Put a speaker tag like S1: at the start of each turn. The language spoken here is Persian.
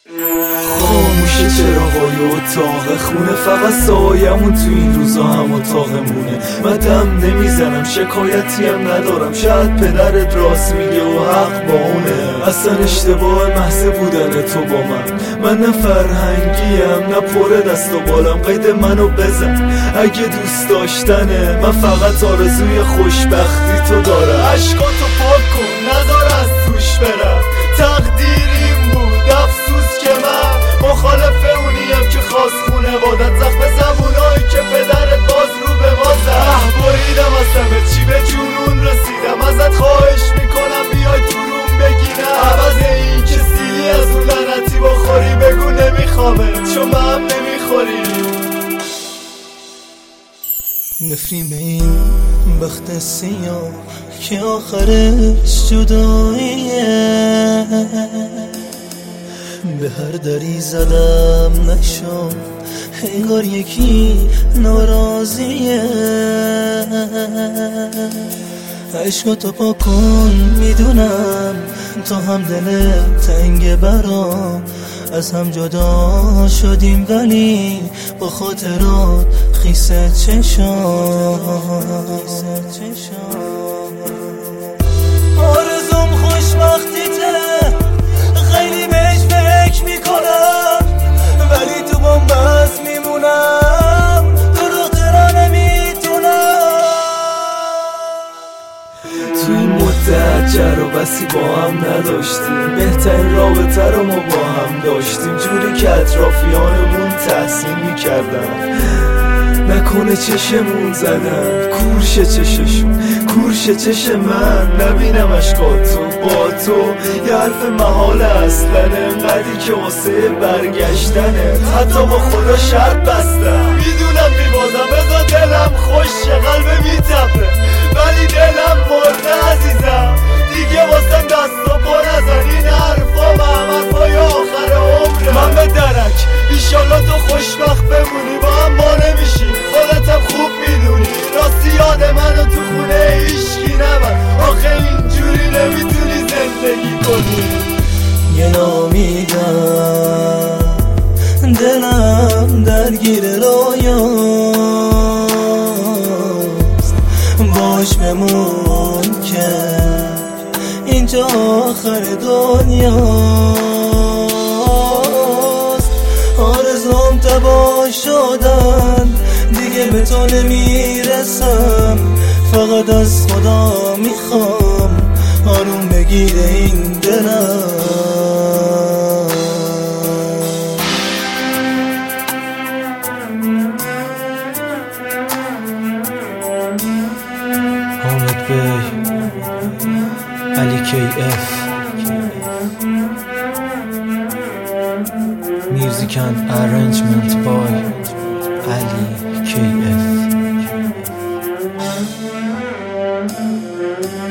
S1: خاموشه چراغای اتاق خونه، فقط سایمون تو این روزا هم اتاقمونه. من دم نمیزنم، شکایتی هم ندارم، شاید پدرت راست میگه و حق با اونه. اصلا اشتباه محض بودن تو با من نه فرهنگیم نه پر دست و بالم. قید منو بزن اگه دوست داشتنه، من فقط آرزوی خوشبختی تو دارم. عشقاتو پاک کن نذار از توش برم، تقدیر این بود افسوس که من مخالف اونیم که خواست خونوادت زخم زبونایی که پدرت باز رو به بازم. بریدم از همه چی به جنون رسیدم، ازت خواهش میکنم بیای تو روم بگیرم. عوض این که سیلی از اون لعنتی بخوری بگو نمیخوامه، چون من هم نمیخوری.
S2: نفرین به این بخت سیاه که آخرش جداییه، به هر دری زدم نشد انگار یکی ناراضیه. عشقاتو پاک کن میدونم تا هم دل تنگ برام، از هم جدا شدیم ولی با خاطرات خیسه چشام. آرزوم خوشبختیته، خیلی بهش فکر میکنم ولی تو بنبست میمونم، دروغ نمیتونم.
S1: تو این مدت جر و بسی با هم نداشتیم، بهترین رابطه رو ما با هم داشتیم، جوری که اطرافیانمون تحسین میکردن. نکنه چشمون زدن کورش چششون، کورش چش من، نبینم اشکاتو با تو. یه حرف محال اصلا انقدری که واسه برگشتنه، حتی با خدا شرط بستم. میدونم میبازم بذار دلم خوشه، قلب میتپه ولی دلم مرده عزیزم. دیگه واسم دست و پا نزن، این حرفا محمد پای آخر عمره. من به درک ایشالله تو خوشبخت بمونی، با هم ما نمیشیم خودتم خوب میدونی. راستی یاد منو تو خونه هیشکی نبر، آخه اینجوری نمیتونی زندگی کنی.
S2: یه نامیدم دلم درگیر رویاست، باش بمون که اینجا آخر دنیاست. آرزوم تباه شدن دیگه به تو نمیرسم، فقط از خدا میخوام آروم بگیره این دلم.
S3: حامد بی علی KF Music and arrangement by Ali KF.